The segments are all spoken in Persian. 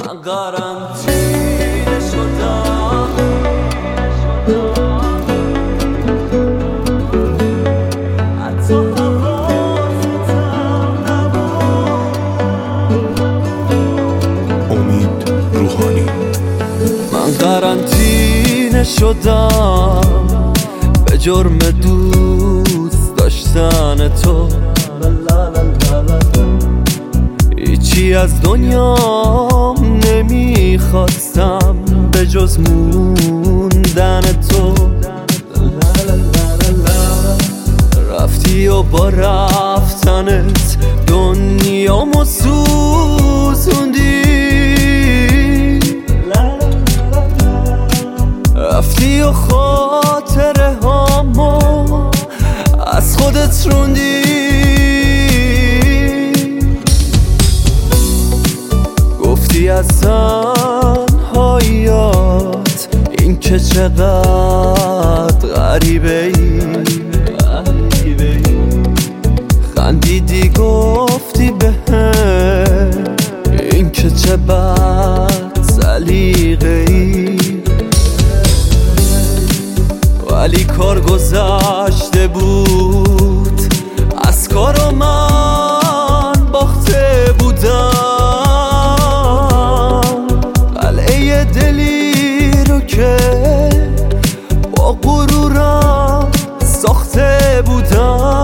من قرنطینه شدم، حتی حواستم نبود. امید روحانی. من قرنطینه شدم به جرم دوست داشتن تو. هیچی از دنیام نمیخواستم به جز موندن تو. رفتی و با رفتنت دنیامو سوزوندی. رفتی و خاطره هامو از خودت روندی. گفتی از تنهاییات این که چقدر غریبه ای. خندیدی گفتی بهم این که چه بد سلیقه ای. ولی کار گذشته بود از کار من باخته بودم. قلعه دلی رو که با غرورم ساخته بودم.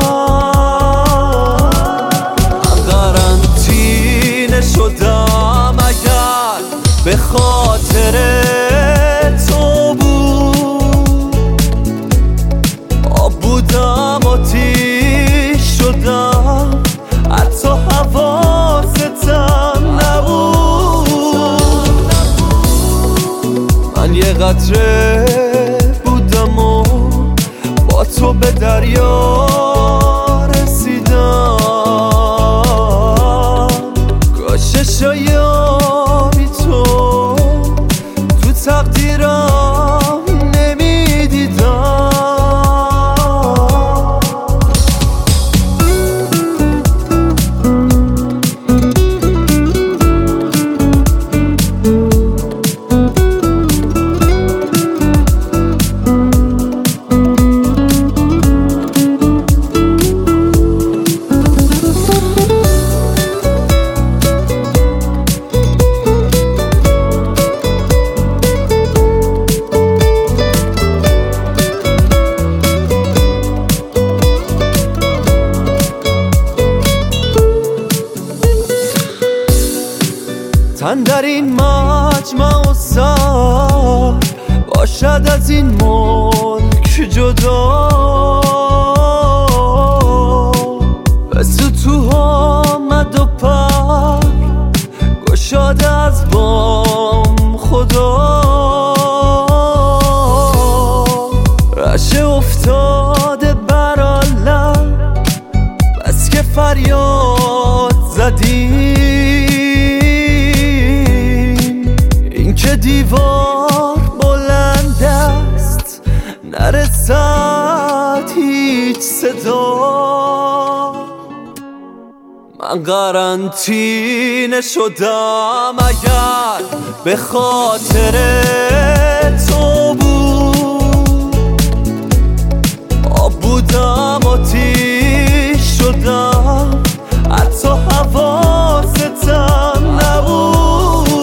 من قرنطینه شدم اگر به خاطر تو بود. آب بودم آتیش شدم حتی حواستم نبود. من یه قطره بودم و با تو به دریا رسیدم. کاش شایاری تو تقدیرم نمیدیدم. تن در این مجمع و سر باشد از این ملک جدا. به سطوح آمد و پر گشاد از بام خدا. رشه افتاده بر عالم بس که فریاد زدیم. که دیوار بلند است نرسد هیچ صدا. من قرنطینه شدم اگر به خاطر تو بود. آب بودم آتیش شدم حتی حواستم نبود.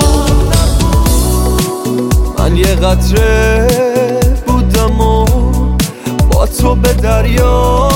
من یه قطره بودم و با تو به دریا